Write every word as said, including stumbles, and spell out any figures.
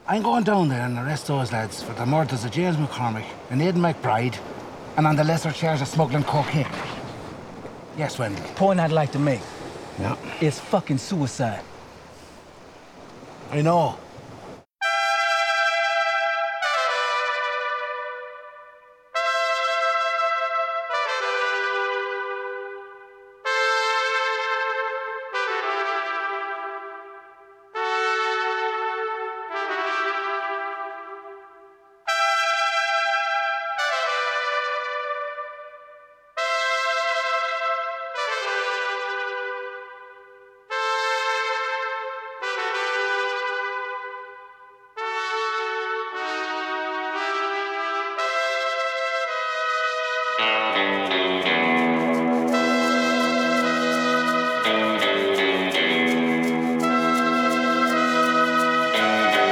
I'm going down there and arrest those lads for the murders of James McCormick and Aidan McBride, and on the lesser charge of smuggling cocaine. Yes, Wendell. Point I'd like to make. Yeah. It's fucking suicide. I know.